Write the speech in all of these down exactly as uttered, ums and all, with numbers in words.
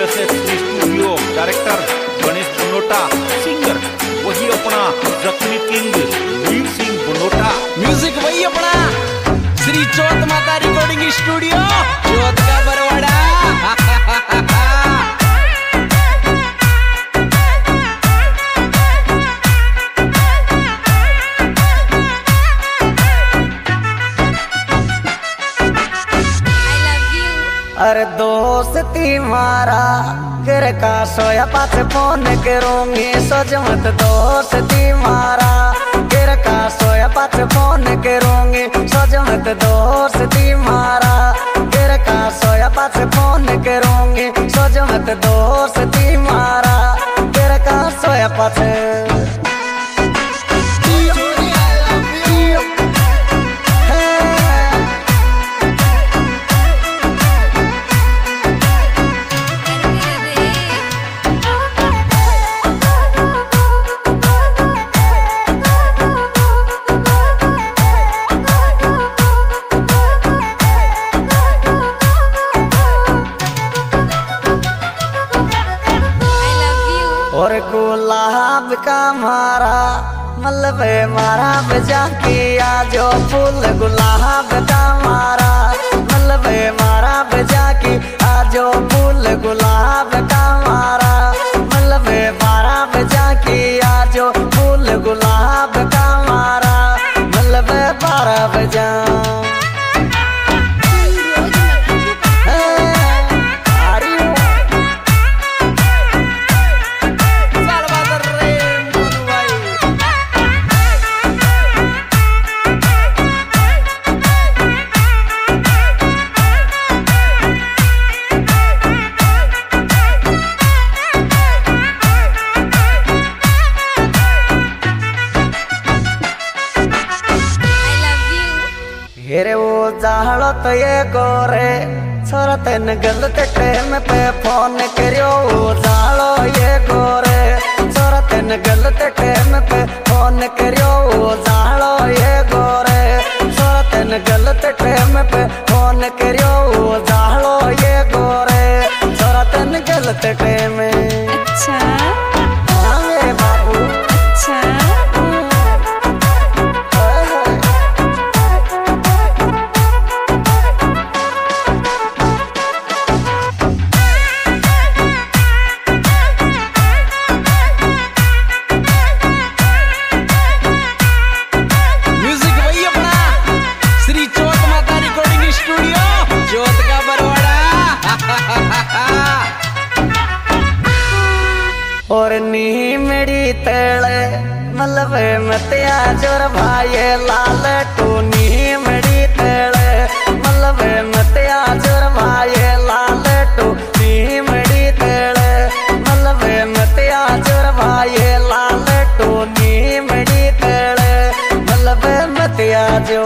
S X studio director Ganesh Banota, singer वही अपना जख्मी किंग वीर सिंह बनोटा, म्यूजिक वही अपना श्री चौथ माता रिकॉर्डिंग स्टूडियो चौथ का बरवाड़ा। अरे दोस्ती मारा गिर का सोया पास फोन करूंगी सजमत दोस्ती मारा गिर का सोया पास फोन करूंगी सजमत दोस्ती मारा गिर का सोया पास फोन करूंगी सजमत दोस्ती मारा गिर का सोया पास। और गुलाब का मारा मलबे मारा बजा किया जो फूल गुलाब का मारा मलबे मारा बजा की आजो फूल गुलाब का मारा मलबे मारा बजा की आजो फूल गुलाब का मारा मलबे बारह बजा। हेरे वो जाहलो तो ये गोरे छोरा तेन गलत टाइम पे फोन करियो वो जाहलो ये गोरे छोरा तेन गलत टाइम पे फोन करियो वो जाहलो ये गोरे छोरा तेन गलत टाइम पे फोन करियो वो जाहलो ये गोरे छोरा तेन गलत टाइम। अच्छा हाँ मेरे बाबू अच्छा और नी मेरी तेले मलबे मतिया जोर भाई लाल टू नी मेरी तेले मलबे मतिया जोर भाई लाल टू नी मेरी तेले मलबे मतिया जोर भाई लाल टू नी मेरी तेले मलबे मतिया जो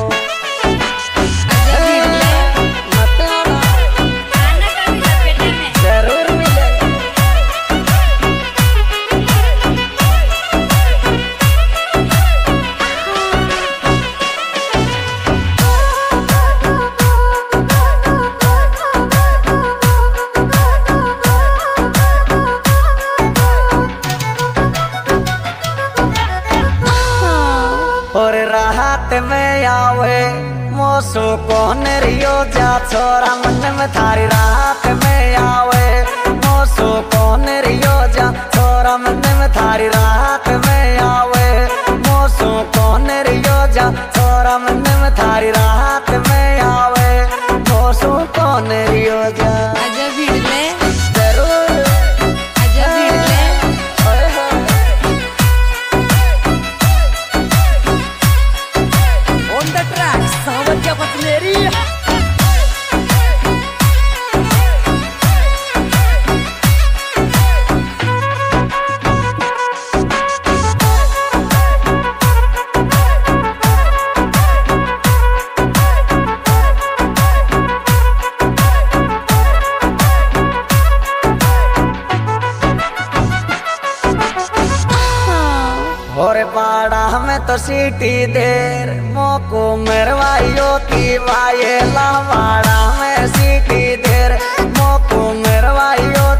और राहत में आवे मौसू कौन रियो जा छोरा मन में थारी राहत में आवे मौसू कौन रियो जा छोरा मन में थारी राहत में आवे मौसू कौन रियो जा छोरा मन में थारी राहत में आवे मौसू कौन रियो जा। आजा भिड़ले जरूर आजा भिड़ले ओए होए ऑन द ट्रैक सावन क्या पतलेरी। और बाड़ा में तो सीटी देर मोको मेरवाइयो की वाये लावाड़ा में सीटी देर मोको मेरवाइयो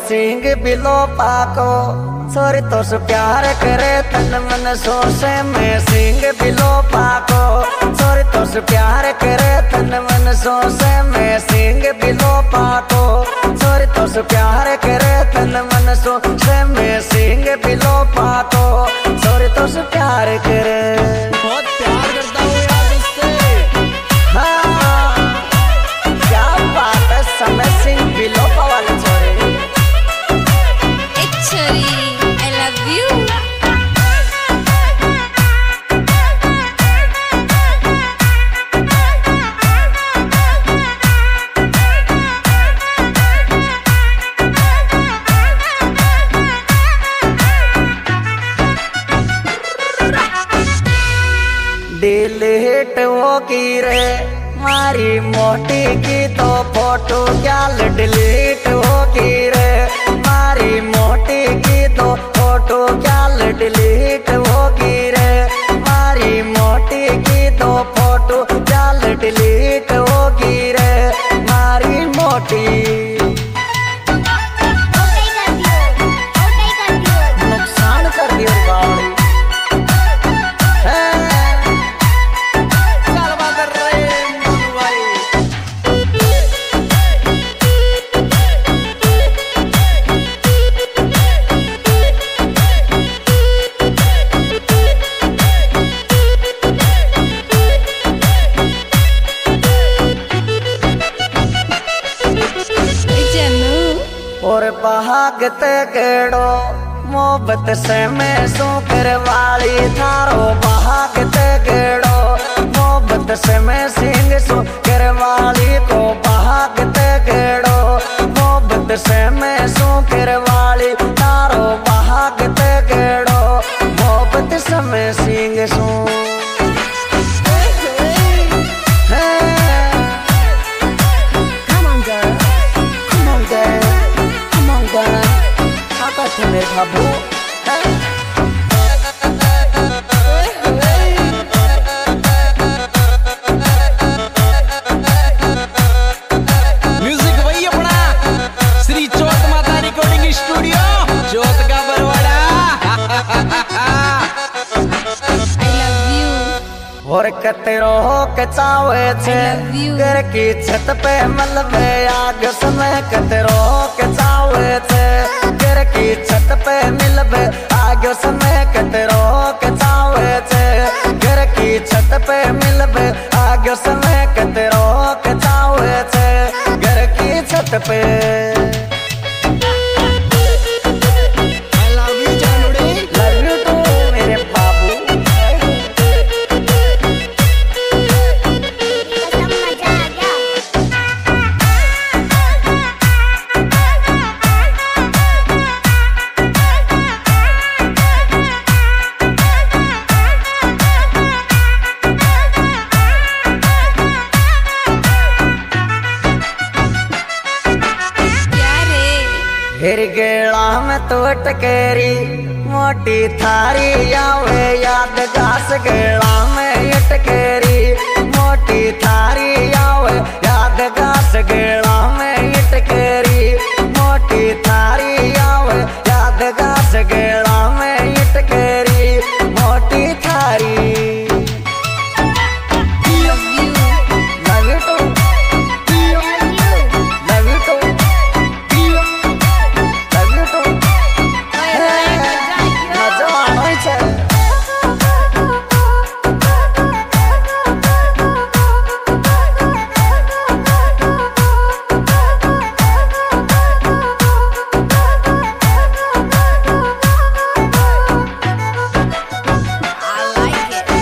सिंह बिलो पाको छोरी तो से प्यार करे तन मन सोचे में सिंह बिलो पाको छोरी तो से प्यार करे तन मन सोचे में सिंह बिलो पाको छोरी तो से प्यार करे तन मन सोचे में सिंह बिलो पाको छोरी तो से प्यार करे बहुत प्यार करता हूँ यार उससे। हाँ क्या बात है समय सिंह बिलो वाले छोरे Actually, I love you. Delete वो की रे मारी मोटी की तो फोटो क्या डिलीट हो की रे मारी मोटी की तो फोटो क्या डिलीट हो की रे मारी मोटी की तो फोटो क्या डिलीट हो की रे मारी मोटी नुकसान कर दियो बावड़ी और बहागत केड़ो मोहब्बत से मैं सू करवाली थारो बहागत केड़ो मोहब्बत से मैं सिंह सू करवाली को बहागत केड़ो मोहब्बत से मैं सू करवाली थारो बहागत केड़ो मोहब्बत से मैं सिंह सू मेरे बाबू म्यूजिक वही अपना श्री चौथ माता रिकॉर्डिंग स्टूडियो चौथ का बरवाड़ा। I love you. और कतरो कचावे छे love you. घर की छत पे मलबे आग समय कतरो कचावे छे घर की छत पे मिलबे आग समय कतरो कचावे छे घर की छत पे मिलबे आग समय कतरो कचावे छे घर की छत पे I love you जानोड़े। लव यू टू मेरे बाबू प्यारे फिर गेला में तो टकेरी मोटी थारी आवे याद गास गेला में टकेरी मोटी थारी आवे याद गास गेला में टकेरी मोटी थारी आवे याद गास गेला में टकेरी मोटी थारी love you. Love you too love you too love you too मजा आवे छे I like it.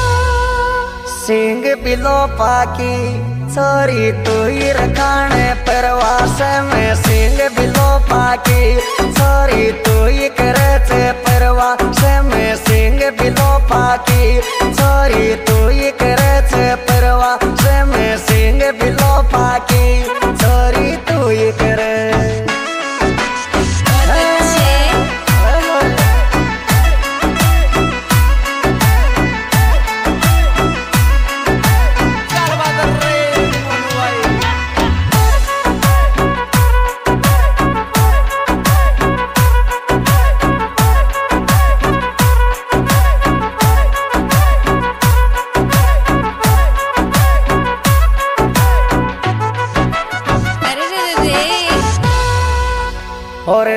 सिंह बिलो पाकी छोरी तू ही रखाने परवास में सिंह बिलो पाकी छोरी तू ही करे थे परवास में सिंह बिलो पाकी छोरी तू ही करे थे परवास में सिंह बिलो पाकी छोरी तू ही करे बहुत अच्छे। क्या बात है रे।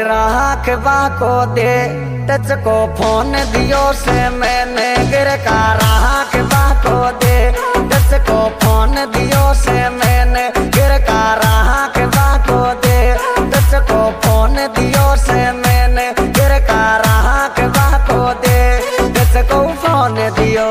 राख बाको दे टच को फोन दियो से मैंने गिर का राख बाको दे टच को फोन दियो से मैंने गिर का राख बाको दे टच को फोन दियो से मैंने गिर का राख बाको दे टच को फोन दियो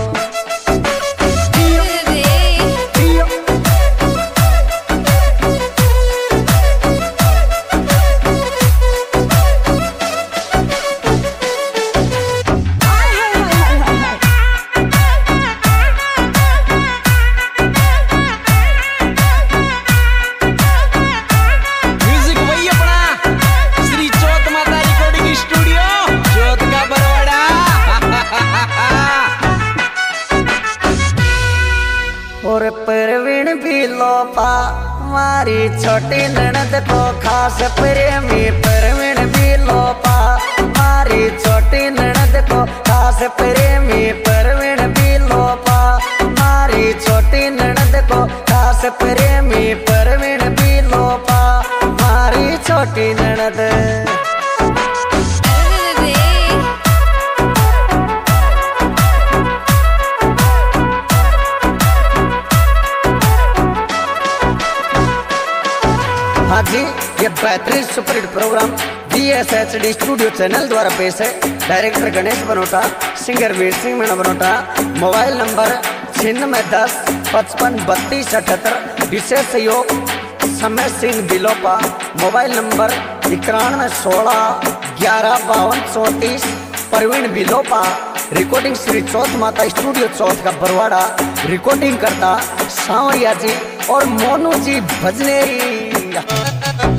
और परवीन भी लोपा मारी छोटी ननद को खास प्रेमी परवीन भी लोपा मारी छोटी ननद को खास प्रेमी परवीन भी लोपा मारी छोटी ननद को खास प्रेमी परवीन भी लोपा मारी छोटी ननद हाँ जी, ये बेहतरीन superhit programme D S H D studio channel द्वारा पेश है। Director Ganesh Banota, singer Veer Singh Meena Banota. Mobile number छिन्नवे दस पचपन बत्तीस अठहत्तर। विशेष सहयोग समय सिंह बिलोपा। मोबाइल नंबर इक्यानवे सोलह ग्यारह बावन चौंतीस परवीन बिलोपा। रिकॉर्डिंग श्री चौथ माता स्टूडियो चौथ का बरवाड़ा। रिकॉर्डिंग करता सांवरिया जी और मोनू जी भजनेरी।